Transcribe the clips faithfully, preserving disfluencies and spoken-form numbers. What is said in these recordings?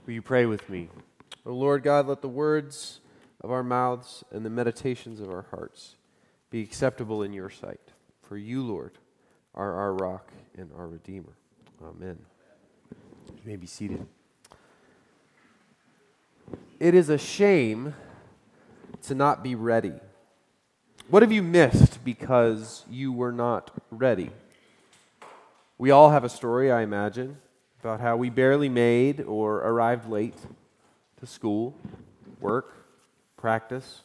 Will you pray with me? O Lord God, let the words of our mouths and the meditations of our hearts be acceptable in your sight. For you, Lord, are our rock and our Redeemer. Amen. You may be seated. It is a shame to not be ready. What have you missed because you were not ready? We all have a story, I imagine, about how we barely made or arrived late to school, work, practice.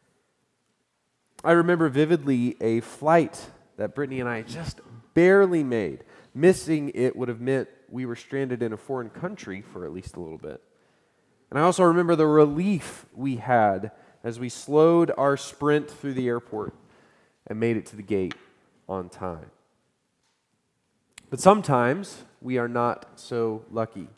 I remember vividly a flight that Brittany and I just barely made. Missing it would have meant we were stranded in a foreign country for at least a little bit. And I also remember the relief we had as we slowed our sprint through the airport and made it to the gate on time. But sometimes we are not so lucky.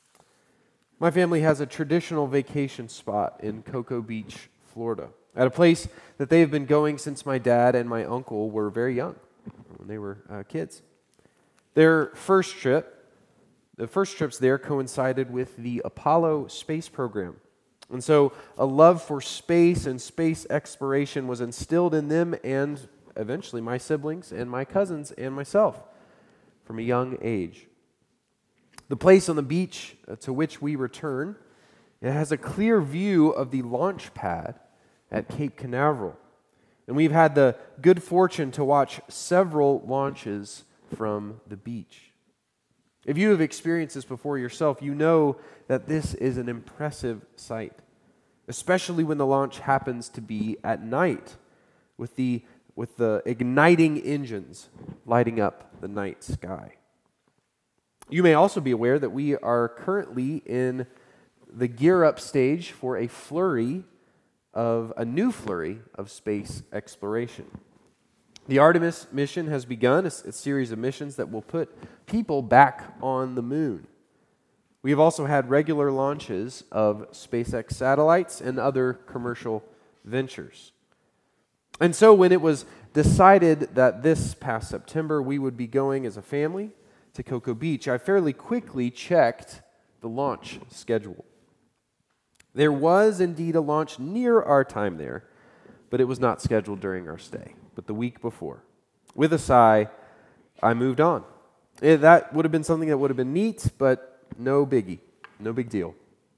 My family has a traditional vacation spot in Cocoa Beach, Florida, at a place that they have been going since my dad and my uncle were very young, when they were uh, kids. Their first trip, the first trips there coincided with the Apollo space program. And so a love for space and space exploration was instilled in them and eventually my siblings and my cousins and myself from a young age. The place on the beach to which we return, it has a clear view of the launch pad at Cape Canaveral. And we've had the good fortune to watch several launches from the beach. If you have experienced this before yourself, you know that this is an impressive sight, especially when the launch happens to be at night with the with the igniting engines lighting up the night sky. You may also be aware that we are currently in the gear-up stage for a flurry of, a new flurry of space exploration. The Artemis mission has begun, a, a series of missions that will put people back on the moon. We have also had regular launches of SpaceX satellites and other commercial ventures. And so when it was decided that this past September we would be going as a family to Cocoa Beach, I fairly quickly checked the launch schedule. There was indeed a launch near our time there, but it was not scheduled during our stay, but the week before. With a sigh, I moved on. Eh, that would have been something that would have been neat, but no biggie, no big deal.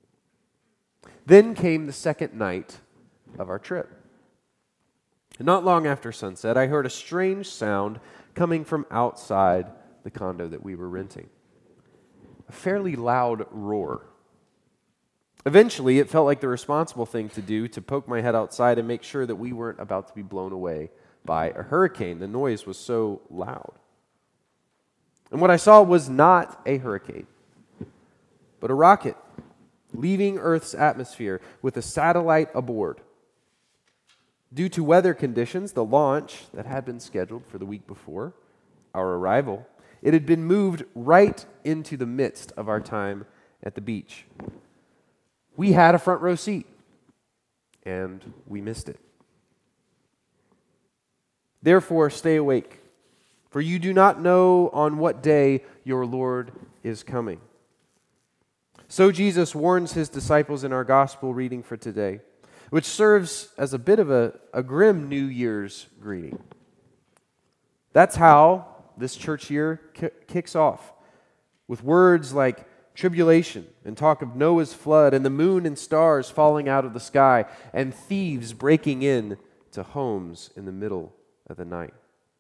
Then came the second night of our trip. Not long after sunset, I heard a strange sound coming from outside the condo that we were renting. A fairly loud roar. Eventually, it felt like the responsible thing to do to poke my head outside and make sure that we weren't about to be blown away by a hurricane. The noise was so loud. And what I saw was not a hurricane, but a rocket leaving Earth's atmosphere with a satellite aboard. Due to weather conditions, the launch that had been scheduled for the week before our arrival, it had been moved right into the midst of our time at the beach. We had a front row seat, and we missed it. Therefore, stay awake, for you do not know on what day your Lord is coming. So Jesus warns his disciples in our gospel reading for today, which serves as a bit of a, a grim New Year's greeting. That's how this church year ki- kicks off, with words like tribulation and talk of Noah's flood and the moon and stars falling out of the sky and thieves breaking in to homes in the middle of the night.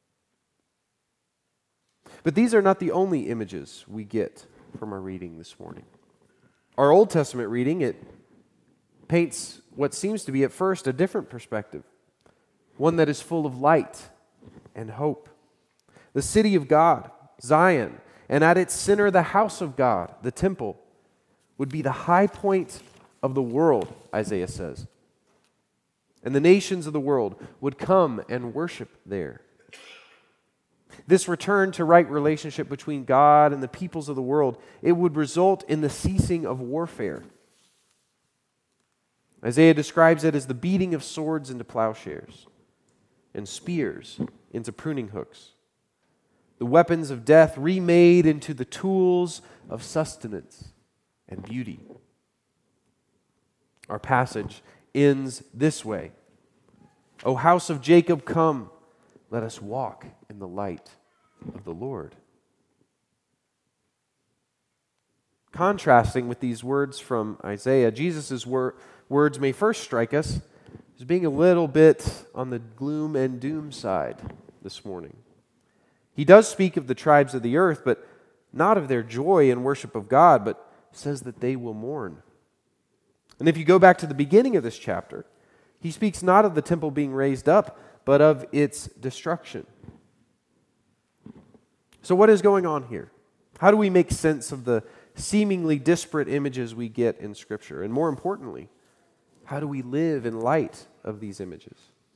But these are not the only images we get from our reading this morning. Our Old Testament reading, it paints what seems to be at first a different perspective, one that is full of light and hope. The city of God, Zion, and at its center the house of God, the temple, would be the high point of the world, Isaiah says. And the nations of the world would come and worship there. This return to right relationship between God and the peoples of the world, it would result in the ceasing of warfare. Isaiah describes it as the beating of swords into plowshares and spears into pruning hooks. The weapons of death remade into the tools of sustenance and beauty. Our passage ends this way. O house of Jacob, come, let us walk in the light of the Lord. Contrasting with these words from Isaiah, Jesus' wor- words may first strike us as being a little bit on the gloom and doom side this morning. He does speak of the tribes of the earth, but not of their joy and worship of God, but says that they will mourn. And if you go back to the beginning of this chapter, he speaks not of the temple being raised up, but of its destruction. So what is going on here? How do we make sense of the seemingly disparate images we get in Scripture? And more importantly, how do we live in light of these images?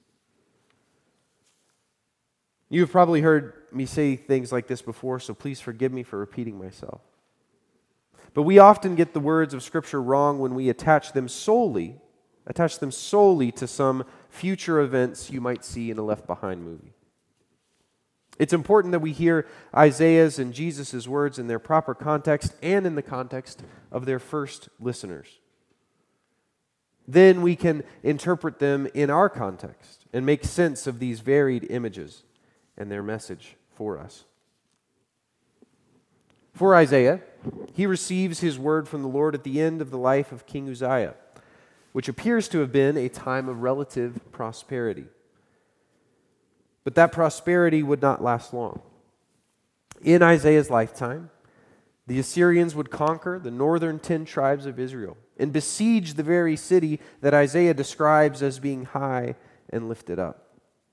You've probably heard me say things like this before, so please forgive me for repeating myself. But we often get the words of Scripture wrong when we attach them solely, attach them solely to some future events you might see in a Left Behind movie. It's important that we hear Isaiah's and Jesus' words in their proper context and in the context of their first listeners. Then we can interpret them in our context and make sense of these varied images and their message for us. For Isaiah, he receives his word from the Lord at the end of the life of King Uzziah, which appears to have been a time of relative prosperity. But that prosperity would not last long. In Isaiah's lifetime, the Assyrians would conquer the northern ten tribes of Israel and besiege the very city that Isaiah describes as being high and lifted up.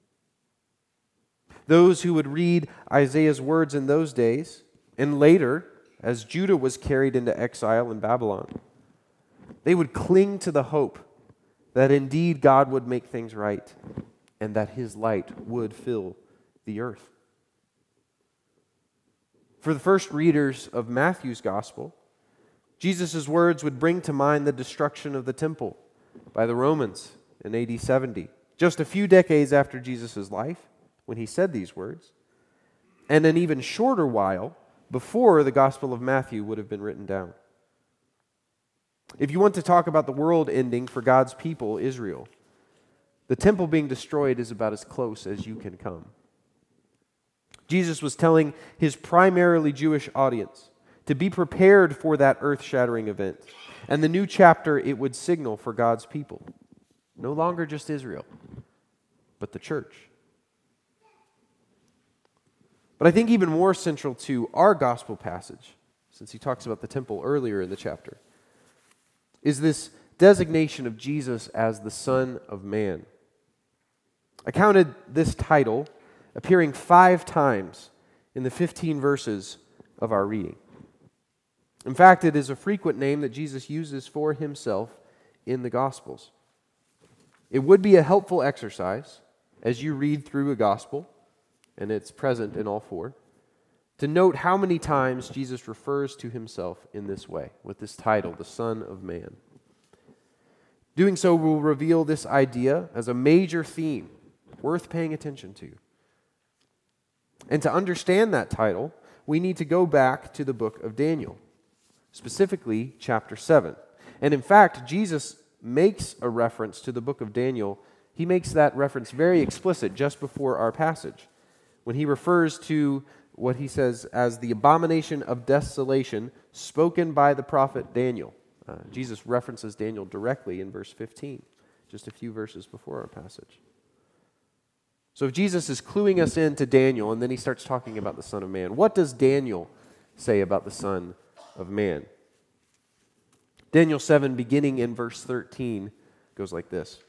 Those who would read Isaiah's words in those days, and later, as Judah was carried into exile in Babylon, they would cling to the hope that indeed God would make things right and that his light would fill the earth. For the first readers of Matthew's gospel, Jesus' words would bring to mind the destruction of the temple by the Romans in A D seventy, just a few decades after Jesus' life when he said these words, and an even shorter while before the Gospel of Matthew would have been written down. If you want to talk about the world ending for God's people, Israel, the temple being destroyed is about as close as you can come. Jesus was telling his primarily Jewish audience to be prepared for that earth-shattering event and the new chapter it would signal for God's people. No longer just Israel, but the church. But I think even more central to our gospel passage, since he talks about the temple earlier in the chapter, is this designation of Jesus as the Son of Man. I counted this title appearing five times in the fifteen verses of our reading. In fact, it is a frequent name that Jesus uses for himself in the Gospels. It would be a helpful exercise as you read through a gospel, and it's present in all four, to note how many times Jesus refers to himself in this way, with this title, the Son of Man. Doing so will reveal this idea as a major theme worth paying attention to. And to understand that title, we need to go back to the book of Daniel, specifically chapter seven. And in fact, Jesus makes a reference to the book of Daniel. He makes that reference very explicit just before our passage, when he refers to what he says as the abomination of desolation spoken by the prophet Daniel. Uh, Jesus references Daniel directly in verse fifteen, just a few verses before our passage. So if Jesus is cluing us into Daniel, and then he starts talking about the Son of Man, what does Daniel say about the Son of Man? Daniel seven, beginning in verse thirteen, goes like this.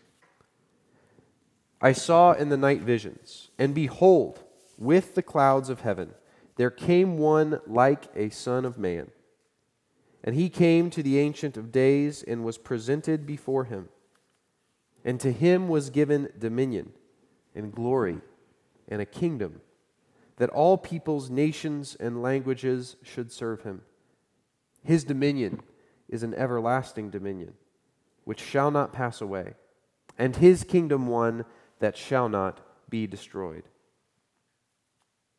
I saw in the night visions, and behold, with the clouds of heaven, there came one like a son of man. And he came to the Ancient of Days and was presented before him. And to him was given dominion and glory and a kingdom, that all peoples, nations, and languages should serve him. His dominion is an everlasting dominion, which shall not pass away, and his kingdom one that shall not be destroyed.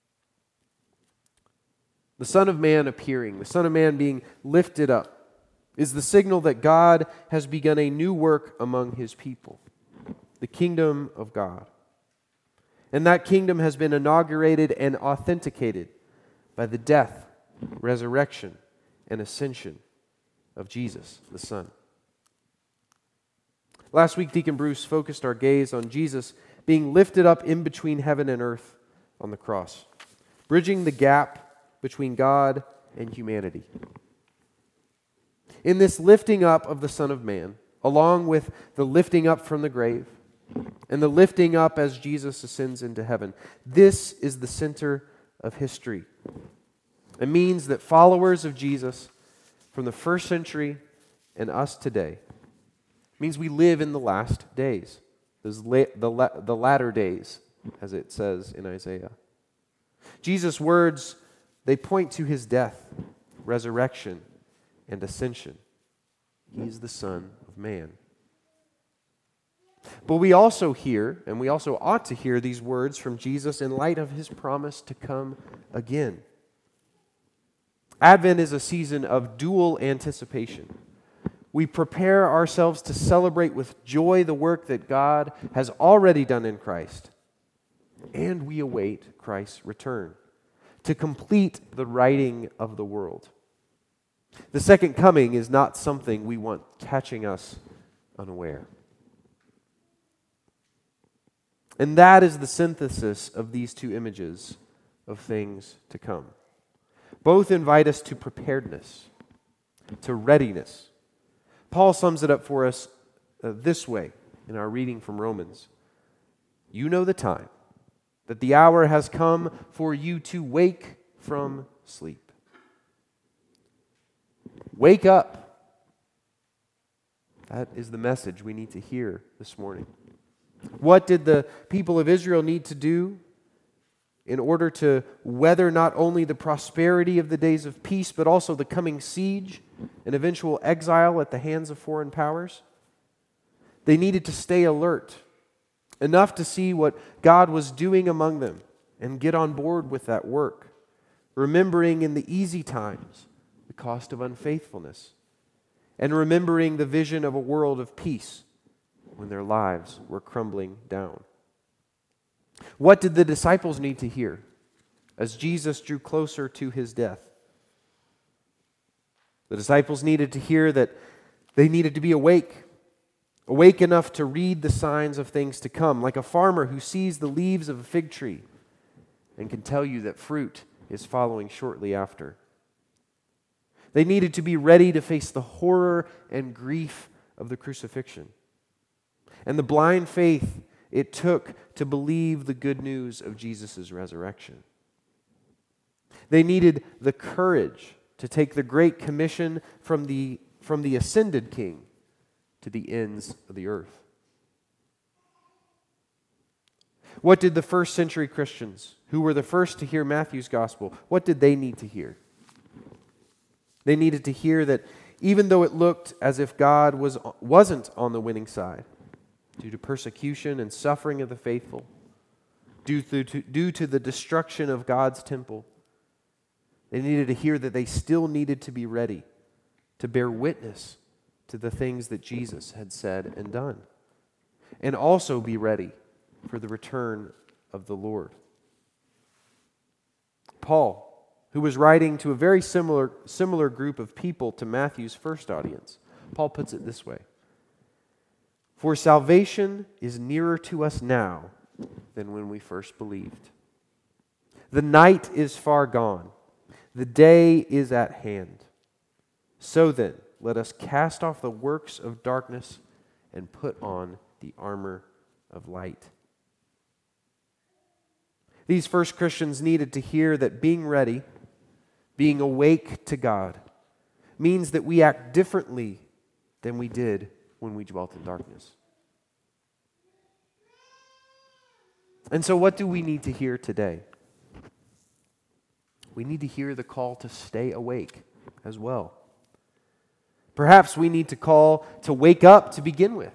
The Son of Man appearing, the Son of Man being lifted up, is the signal that God has begun a new work among his people, the kingdom of God. And that kingdom has been inaugurated and authenticated by the death, resurrection, and ascension of Jesus, the Son. Last week, Deacon Bruce focused our gaze on Jesus being lifted up in between heaven and earth on the cross, bridging the gap between God and humanity. In this lifting up of the Son of Man, along with the lifting up from the grave and the lifting up as Jesus ascends into heaven, this is the center of history. It means that followers of Jesus from the first century and us today means we live in the last days, those la- the, la- the latter days, as it says in Isaiah. Jesus' words, they point to his death, resurrection, and ascension. He is the Son of Man. But we also hear, and we also ought to hear these words from Jesus in light of his promise to come again. Advent is a season of dual anticipation. We prepare ourselves to celebrate with joy the work that God has already done in Christ. And we await Christ's return to complete the righting of the world. The second coming is not something we want catching us unaware. And that is the synthesis of these two images of things to come. Both invite us to preparedness, to readiness. Paul sums it up for us uh, this way in our reading from Romans. You know the time, that the hour has come for you to wake from sleep. Wake up. That is the message we need to hear this morning. What did the people of Israel need to do in order to weather not only the prosperity of the days of peace, but also the coming siege and eventual exile at the hands of foreign powers? They needed to stay alert, enough to see what God was doing among them and get on board with that work, remembering in the easy times the cost of unfaithfulness, and remembering the vision of a world of peace when their lives were crumbling down. What did the disciples need to hear as Jesus drew closer to his death? The disciples needed to hear that they needed to be awake, awake enough to read the signs of things to come, like a farmer who sees the leaves of a fig tree and can tell you that fruit is following shortly after. They needed to be ready to face the horror and grief of the crucifixion and the blind faith it took to believe the good news of Jesus' resurrection. They needed the courage to take the Great Commission from the, from the ascended King to the ends of the earth. What did the first century Christians, who were the first to hear Matthew's gospel, what did they need to hear? They needed to hear that even though it looked as if God was, wasn't on the winning side, due to persecution and suffering of the faithful, due to, due to the destruction of God's temple, they needed to hear that they still needed to be ready to bear witness to the things that Jesus had said and done, and also be ready for the return of the Lord. Paul, who was writing to a very similar, similar group of people to Matthew's first audience, Paul puts it this way: for salvation is nearer to us now than when we first believed. The night is far gone. The day is at hand. So then, let us cast off the works of darkness and put on the armor of light. These first Christians needed to hear that being ready, being awake to God, means that we act differently than we did when we dwelt in darkness. And so what do we need to hear today? We need to hear the call to stay awake as well. Perhaps we need to call to wake up to begin with.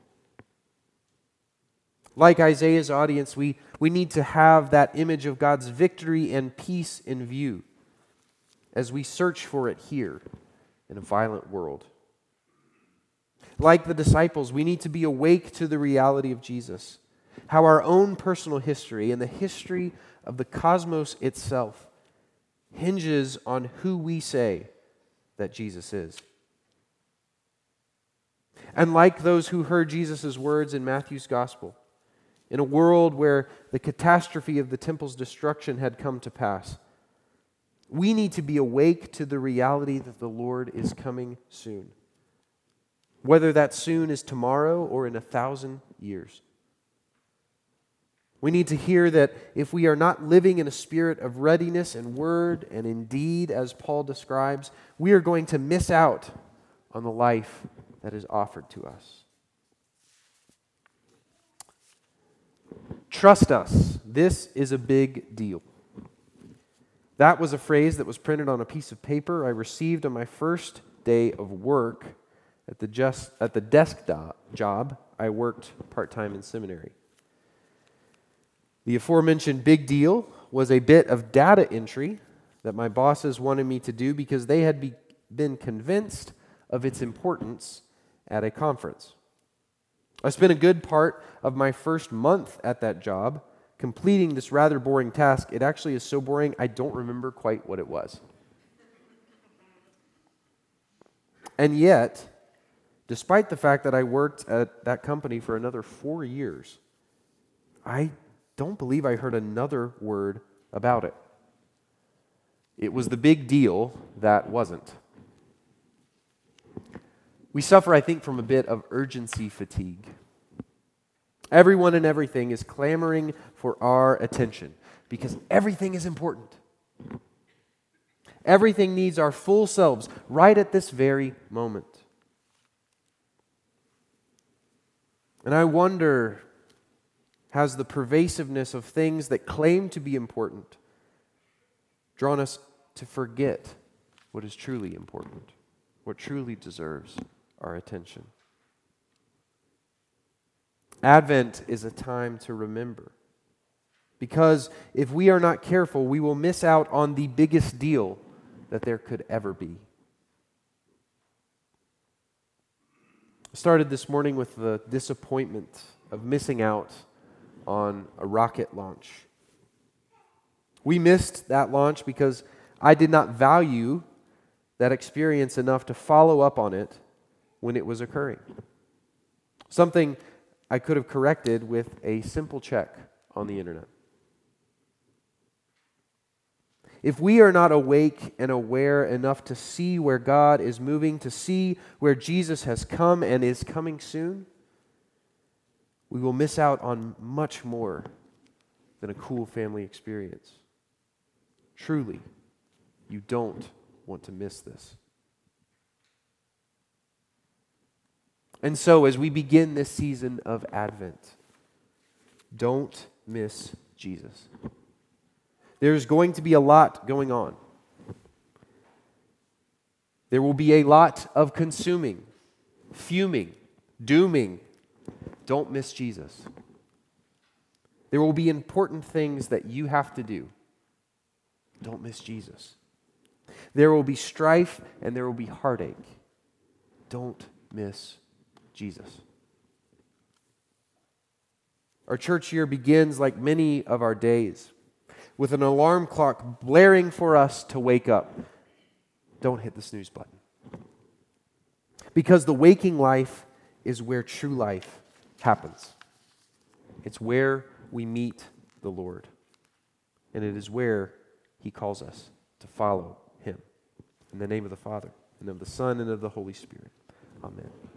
Like Isaiah's audience, we, we need to have that image of God's victory and peace in view as we search for it here in a violent world. Like the disciples, we need to be awake to the reality of Jesus, how our own personal history and the history of the cosmos itself hinges on who we say that Jesus is. And like those who heard Jesus' words in Matthew's gospel, in a world where the catastrophe of the temple's destruction had come to pass, we need to be awake to the reality that the Lord is coming soon. Whether that soon is tomorrow or in a thousand years. We need to hear that if we are not living in a spirit of readiness in word and in deed, as Paul describes, we are going to miss out on the life that is offered to us. Trust us. This is a big deal. That was a phrase that was printed on a piece of paper I received on my first day of work at the just at the desk do- job I worked part-time in seminary. The aforementioned big deal was a bit of data entry that my bosses wanted me to do because they had be, been convinced of its importance at a conference. I spent a good part of my first month at that job completing this rather boring task. It actually is so boring, I don't remember quite what it was. And yet, despite the fact that I worked at that company for another four years, I don't believe I heard another word about it. It was the big deal that wasn't. We suffer, I think, from a bit of urgency fatigue. Everyone and everything is clamoring for our attention because everything is important. Everything needs our full selves right at this very moment. And I wonder, has the pervasiveness of things that claim to be important drawn us to forget what is truly important, what truly deserves our attention? Advent is a time to remember, because if we are not careful, we will miss out on the biggest deal that there could ever be. I started this morning with the disappointment of missing out on a rocket launch. We missed that launch because I did not value that experience enough to follow up on it when it was occurring. Something I could have corrected with a simple check on the internet. If we are not awake and aware enough to see where God is moving, to see where Jesus has come and is coming soon, we will miss out on much more than a cool family experience. Truly, you don't want to miss this. And so, as we begin this season of Advent, don't miss Jesus. There's going to be a lot going on. There will be a lot of consuming, fuming, dooming. Don't miss Jesus. There will be important things that you have to do. Don't miss Jesus. There will be strife and there will be heartache. Don't miss Jesus. Our church year begins like many of our days with an alarm clock blaring for us to wake up. Don't hit the snooze button. Because the waking life is where true life happens. It's where we meet the Lord. And it is where He calls us to follow Him. In the name of the Father, and of the Son, and of the Holy Spirit. Amen.